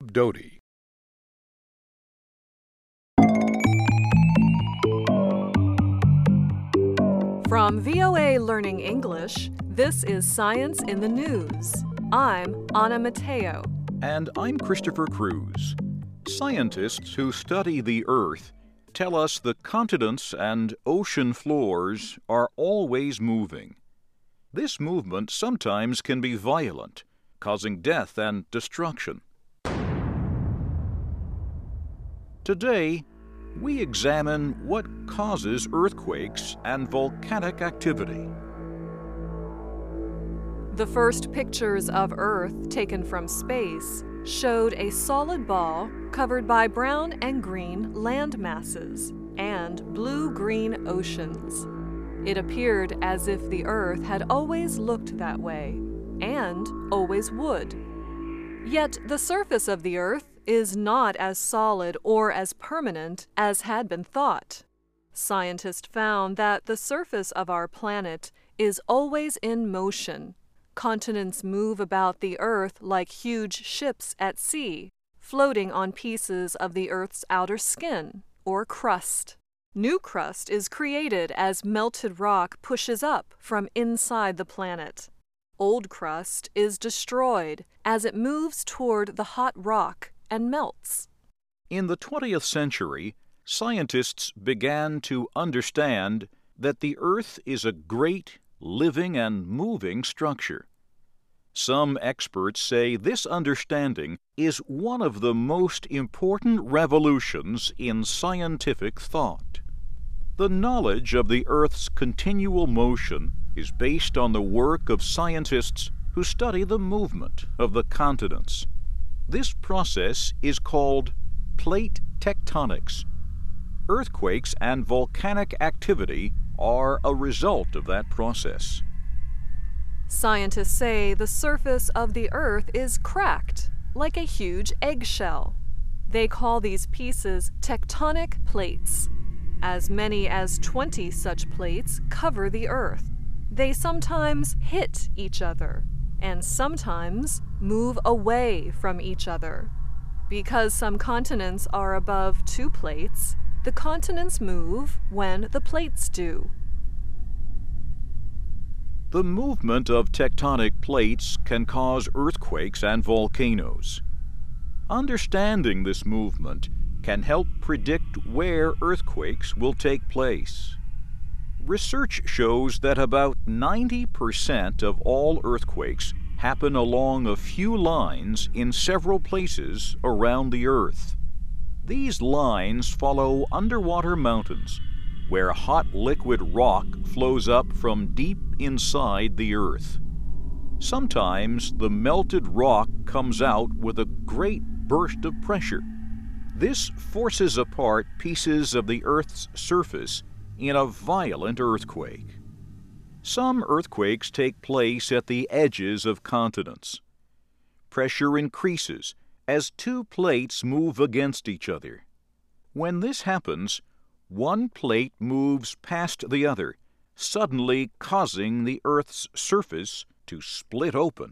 Bob Doty. From VOA Learning English, this is Science in the News. I'm Anna Mateo. And I'm Christopher Cruz. Scientists who study the Earth tell us the continents and ocean floors are always moving. This movement sometimes can be violent, causing death and destruction. Today, we examine what causes earthquakes and volcanic activity. The first pictures of Earth taken from space showed a solid ball covered by brown and green land masses and blue-green oceans. It appeared as if the Earth had always looked that way, and always would. Yet the surface of the Earth is not as solid or as permanent as had been thought. Scientists found that the surface of our planet is always in motion. Continents move about the Earth like huge ships at sea, floating on pieces of the Earth's outer skin, or crust. New crust is created as melted rock pushes up from inside the planet. Old crust is destroyed as it moves toward the hot rock and melts. In the 20th century, scientists began to understand that the Earth is a great, living and moving structure. Some experts say this understanding is one of the most important revolutions in scientific thought. The knowledge of the Earth's continual motion is based on the work of scientists who study the movement of the continents. This process is called plate tectonics. Earthquakes and volcanic activity are a result of that process. Scientists say the surface of the Earth is cracked, like a huge eggshell. They call these pieces tectonic plates. As many as 20 such plates cover the Earth. They sometimes hit each other, and sometimes move away from each other. Because some continents are above two plates, the continents move when the plates do. The movement of tectonic plates can cause earthquakes and volcanoes. Understanding this movement can help predict where earthquakes will take place. Research shows that about 90% of all earthquakes happen along a few lines in several places around the Earth. These lines follow underwater mountains, where hot liquid rock flows up from deep inside the Earth. Sometimes the melted rock comes out with a great burst of pressure. This forces apart pieces of the Earth's surface in a violent earthquake. Some earthquakes take place at the edges of continents. Pressure increases as two plates move against each other. When this happens, one plate moves past the other, suddenly causing the Earth's surface to split open.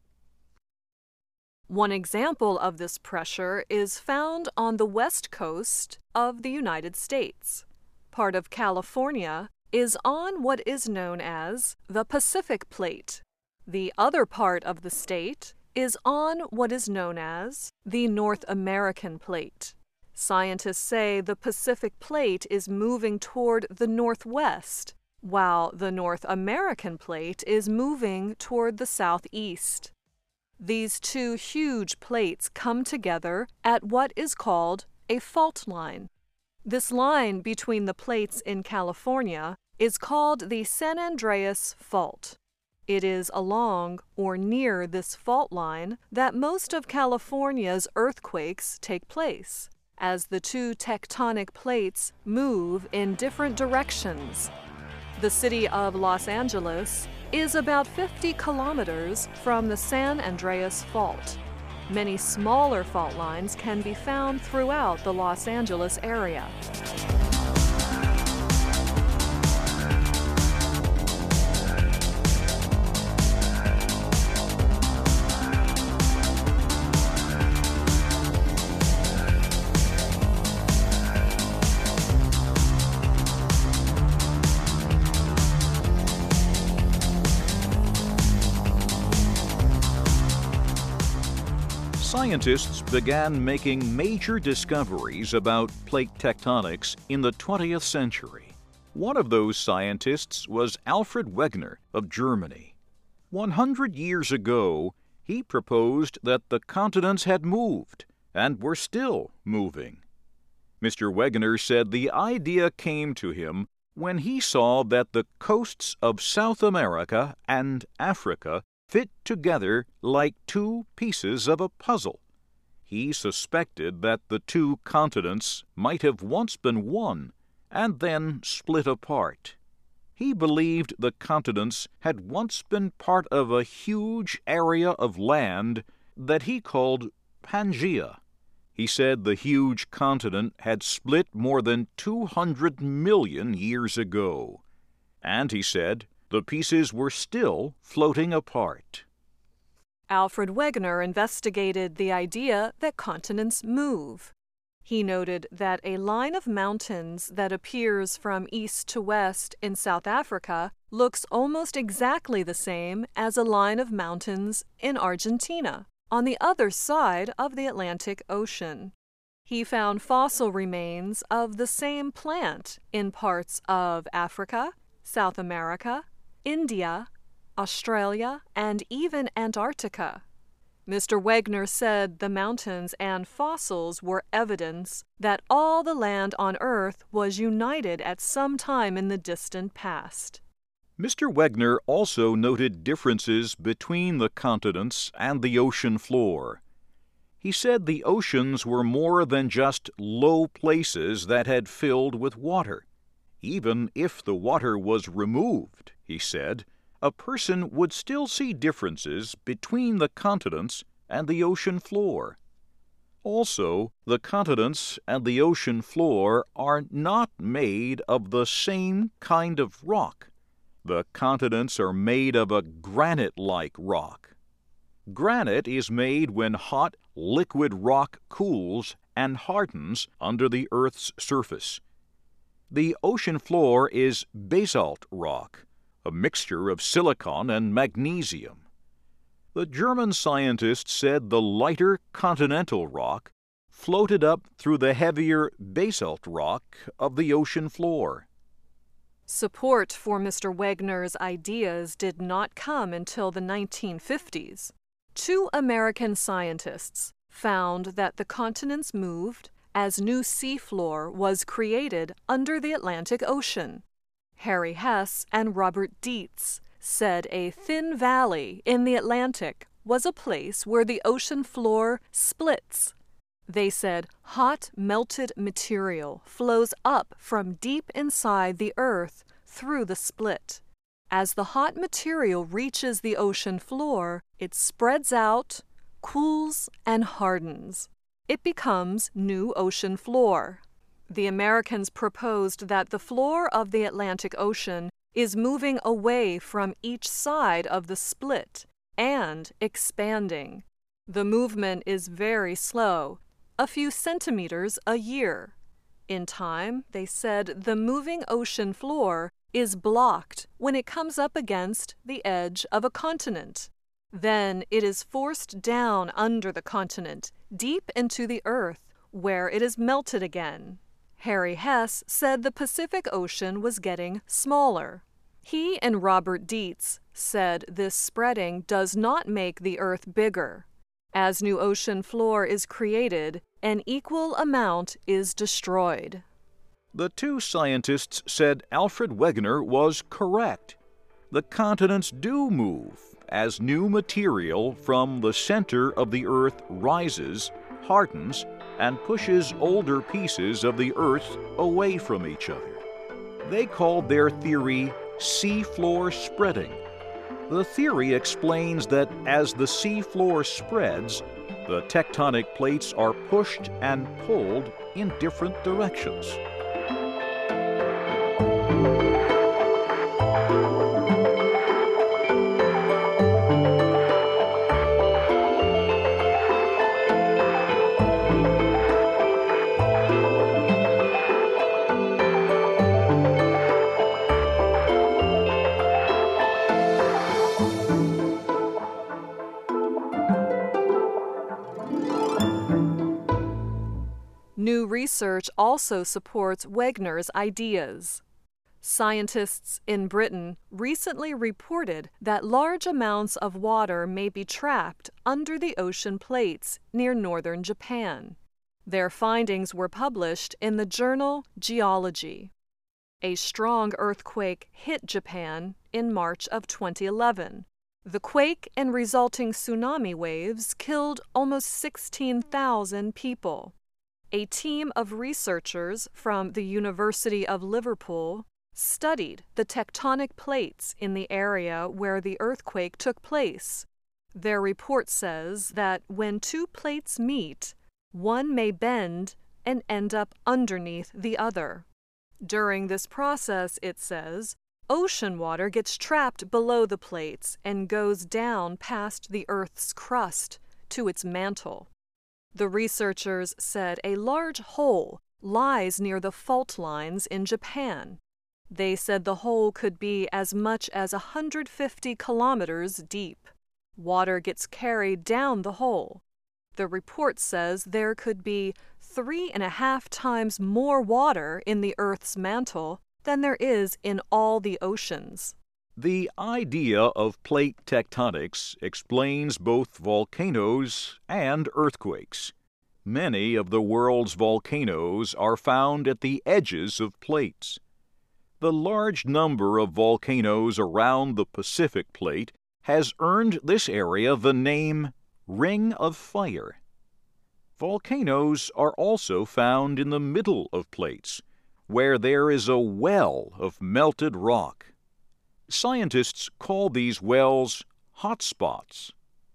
One example of this pressure is found on the west coast of the United States. Part of California is on what is known as the Pacific Plate. The other part of the state is on what is known as the North American Plate. Scientists say the Pacific Plate is moving toward the northwest, while the North American Plate is moving toward the southeast. These two huge plates come together at what is called a fault line. This line between the plates in California is called the San Andreas Fault. It is along or near this fault line that most of California's earthquakes take place, as the two tectonic plates move in different directions. The city of Los Angeles is about 50 kilometers from the San Andreas Fault. Many smaller fault lines can be found throughout the Los Angeles area. Scientists began making major discoveries about plate tectonics in the 20th century. One of those scientists was Alfred Wegener of Germany. 100 years ago, he proposed that the continents had moved and were still moving. Mr. Wegener said the idea came to him when he saw that the coasts of South America and Africa fit together like two pieces of a puzzle. He suspected that the two continents might have once been one and then split apart. He believed the continents had once been part of a huge area of land that he called Pangaea. He said the huge continent had split more than 200 million years ago. And he said the pieces were still floating apart. Alfred Wegener investigated the idea that continents move. He noted that a line of mountains that appears from east to west in South Africa looks almost exactly the same as a line of mountains in Argentina, on the other side of the Atlantic Ocean. He found fossil remains of the same plant in parts of Africa, South America, India, Australia, and even Antarctica. Mr. Wegener said the mountains and fossils were evidence that all the land on Earth was united at some time in the distant past. Mr. Wegener also noted differences between the continents and the ocean floor. He said the oceans were more than just low places that had filled with water. Even if the water was removed, he said, a person would still see differences between the continents and the ocean floor. Also, the continents and the ocean floor are not made of the same kind of rock. The continents are made of a granite-like rock. Granite is made when hot, liquid rock cools and hardens under the Earth's surface. The ocean floor is basalt rock, a mixture of silicon and magnesium. The German scientists said the lighter continental rock floated up through the heavier basalt rock of the ocean floor. Support for Mr. Wegener's ideas did not come until the 1950s. Two American scientists found that the continents moved as new seafloor was created under the Atlantic Ocean. Harry Hess and Robert Dietz said a thin valley in the Atlantic was a place where the ocean floor splits. They said hot melted material flows up from deep inside the Earth through the split. As the hot material reaches the ocean floor, it spreads out, cools, and hardens. It becomes new ocean floor. The Americans proposed that the floor of the Atlantic Ocean is moving away from each side of the split and expanding. The movement is very slow, a few centimeters a year. In time, they said the moving ocean floor is blocked when it comes up against the edge of a continent. Then it is forced down under the continent, deep into the earth, where it is melted again. Harry Hess said the Pacific Ocean was getting smaller. He and Robert Dietz said this spreading does not make the Earth bigger. As new ocean floor is created, an equal amount is destroyed. The two scientists said Alfred Wegener was correct. The continents do move as new material from the center of the Earth rises, hardens, and pushes older pieces of the Earth away from each other. They called their theory seafloor spreading. The theory explains that as the seafloor spreads, the tectonic plates are pushed and pulled in different directions. New research also supports Wegener's ideas. Scientists in Britain recently reported that large amounts of water may be trapped under the ocean plates near northern Japan. Their findings were published in the journal Geology. A strong earthquake hit Japan in March of 2011. The quake and resulting tsunami waves killed almost 16,000 people. A team of researchers from the University of Liverpool studied the tectonic plates in the area where the earthquake took place. Their report says that when two plates meet, one may bend and end up underneath the other. During this process, it says, ocean water gets trapped below the plates and goes down past the Earth's crust to its mantle. The researchers said a large hole lies near the fault lines in Japan. They said the hole could be as much as 150 kilometers deep. Water gets carried down the hole. The report says there could be 3.5 times more water in the Earth's mantle than there is in all the oceans. The idea of plate tectonics explains both volcanoes and earthquakes. Many of the world's volcanoes are found at the edges of plates. The large number of volcanoes around the Pacific Plate has earned this area the name Ring of Fire. Volcanoes are also found in the middle of plates, where there is a well of melted rock. Scientists call these wells hotspots.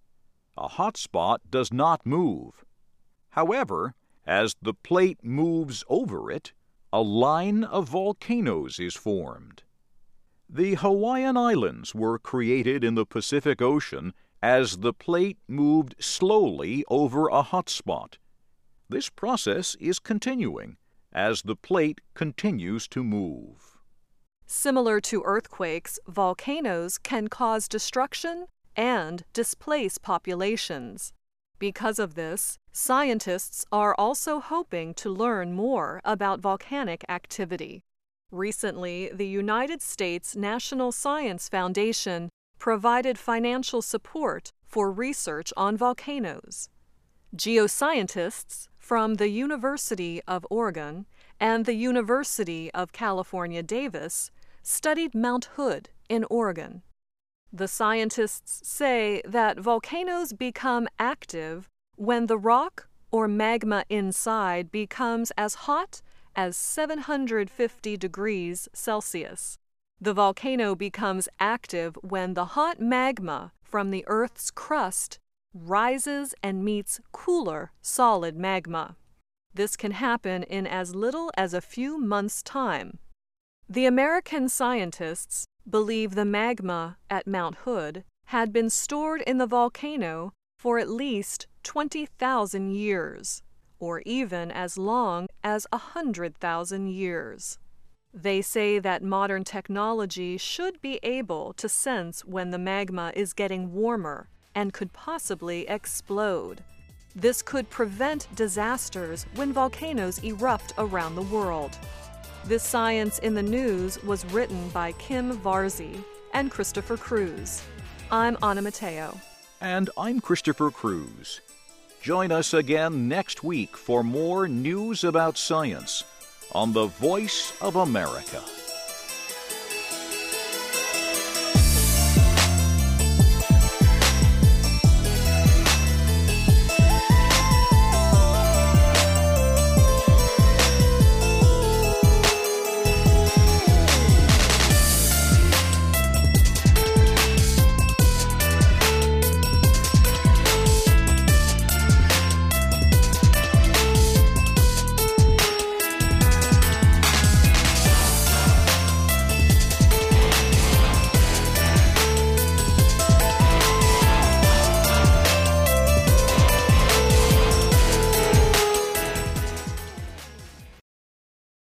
A hotspot does not move. However, as the plate moves over it, a line of volcanoes is formed. The Hawaiian Islands were created in the Pacific Ocean as the plate moved slowly over a hotspot. This process is continuing as the plate continues to move. Similar to earthquakes, volcanoes can cause destruction and displace populations. Because of this, scientists are also hoping to learn more about volcanic activity. Recently, the United States National Science Foundation provided financial support for research on volcanoes. Geoscientists from the University of Oregon and the University of California, Davis studied Mount Hood in Oregon. The scientists say that volcanoes become active when the rock or magma inside becomes as hot as 750 degrees Celsius. The volcano becomes active when the hot magma from the Earth's crust rises and meets cooler solid magma. This can happen in as little as a few months' time. The American scientists believe the magma at Mount Hood had been stored in the volcano for at least 20,000 years, or even as long as 100,000 years. They say that modern technology should be able to sense when the magma is getting warmer and could possibly explode. This could prevent disasters when volcanoes erupt around the world. This Science in the News was written by Kim Varzi and Christopher Cruz. I'm Anna Mateo. And I'm Christopher Cruz. Join us again next week for more news about science on the Voice of America.